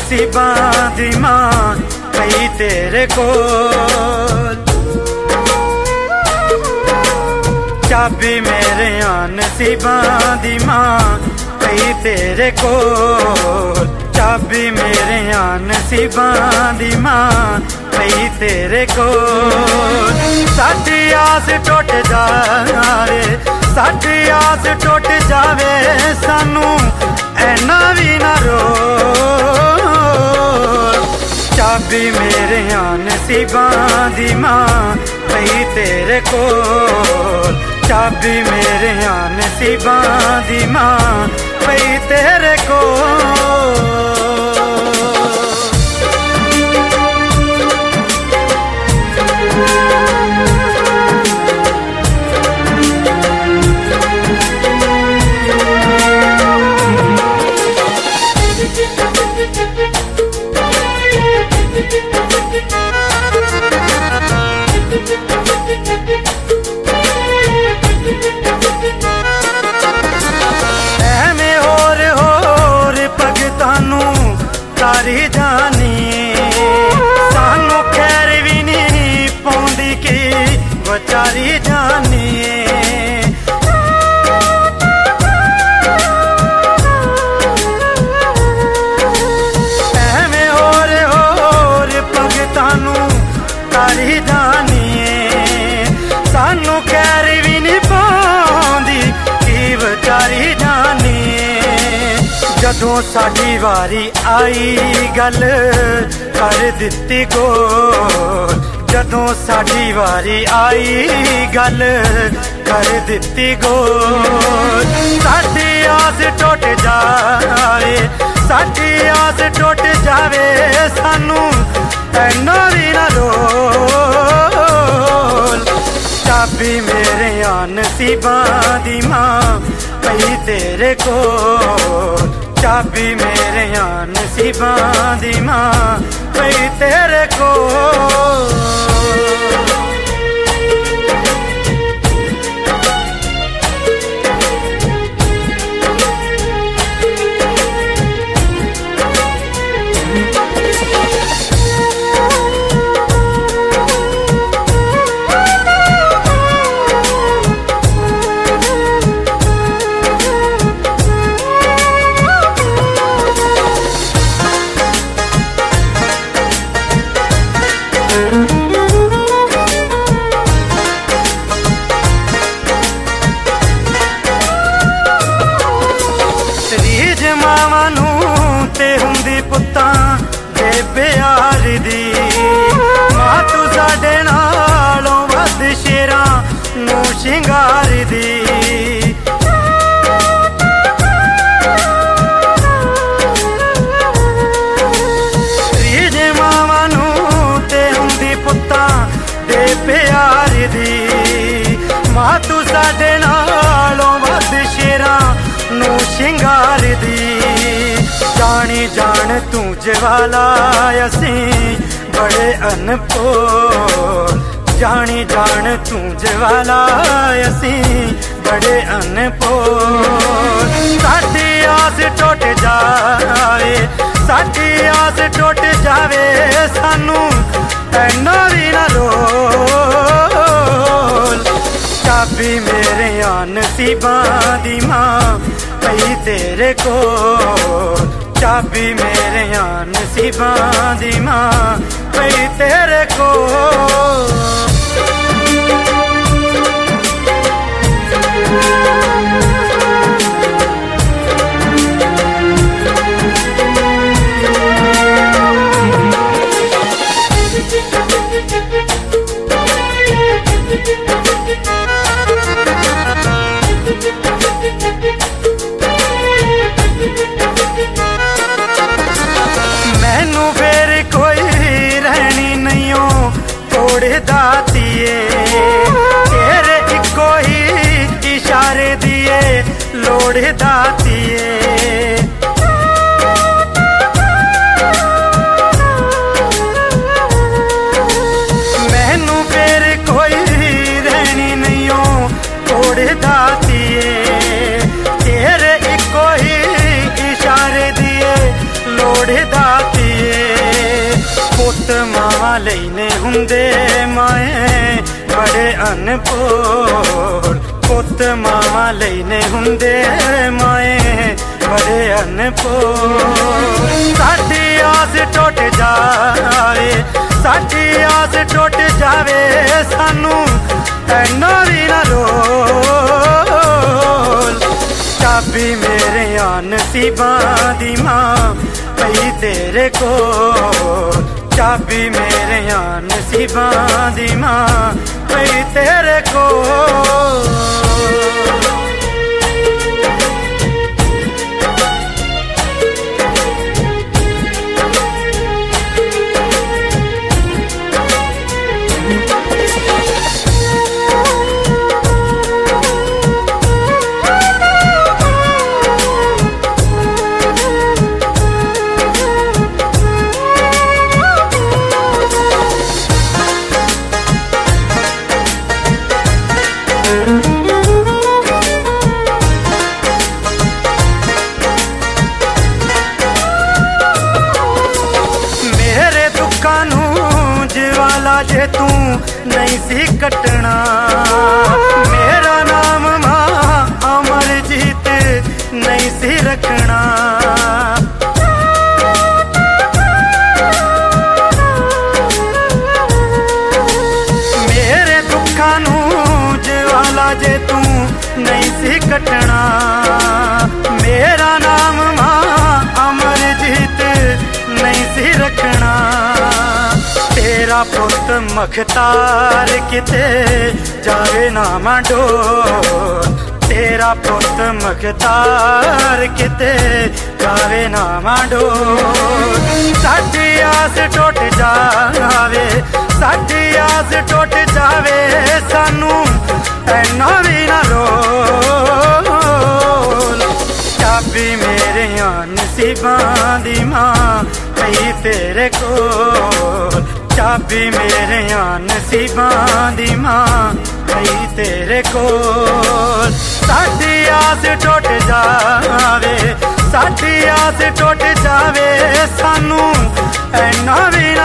नसीबां दी मां पई तेरे कोल। चाबी मेरे नसीबां दी मां पई तेरे कोल। चाबी मेरे नसीबां दी मां पई तेरे कोल। साडी आस टुट जावे, साडी आस टुट जावे, सानू ऐना भी ना रोल। चाबी मेरे नसीबां दी मां पई तेरे कोल। चाबी मेरे नसीबां दी मां पई तेरे कोल। तारी जानी सानू खैर भी नहीं पौंदी की बचारी जानी। एवें होर भगतानू तारी जानी, सानू खैर भी नहीं पौंदी की बचारी जानी। जदों साडी वारी आई गल कर दित्ती गोल। जदों साडी वारी आई गल कर दित्ती गोल। साडी आस टुट जावे, साडी आस टुट जावे, सानू ऐना भी ना रोल। चाबी मेरे नसीबां दी मां पई तेरे कोल। चाबी मेरे नसीबां दी मां पई तेरे कोल। मावां नूं ते हुंदी पुत्तां दे प्यार दी। मां तू साडे नालों वध शेरां नूं शिंगार दी। रीझ मावां नूं ते हुंदी पुत्तां दे प्यार दी। मां तू साडे नालों वध शेरां नूं शिंगार दी। जानी जान तू जवाला असीं बड़े अनभोल। जानी जान तू जवाला असीं बड़े अनभोल। साडी आस टुट जावे, साडी आस टुट जावे, सानू ऐना भी ना रोल। चाबी मेरे नसीबां दी मां पई तेरे कोल। चाबी मेरे नसीबां दी मां पई तेरे कोल। मैनू फिर कोई रहनी नहीं तोड़ दातिए। तेरे इको ही इशारे दिए लोड़ दातिए। मैनू फिर कोई रहनी नहीं तोड़ दातिए। तेरे इको ही इशारे दिए लोड़ दातिए। अनभोल पुत मावा लेने हुंदे माए बड़े अनभोल साडी आस टुट जावे साडी आस टुट जावे सानू ऐना भी ना रोल चाबी मेरे नसीबां दी मां पई तेरे कोल चाबी मेरे नसीबां दी मां पई तेरे कोल जे तू नहीं सी कटना मेरा नाम मां अमरजीत नहीं सी रखना मेरे दुखा नू ज्वाला जे तू नहीं सी कटना मेरा नाम मां अमरजीत नहीं सी रखना तेरा पुत मखतार किते जावे ना मांडो तेरा पुत मखतार किते जावे ना मांडो साडी आस टुट जावे साडी आस टुट जावे सानू ऐना भी ना रोल चाबी मेरे नसीबां दी मां पई तेरे कोल चाबी मेरे नसीबां दी मां पई तेरे कोल साडी आस टुट जावे साडी आस टुट जावे सानू ऐना भी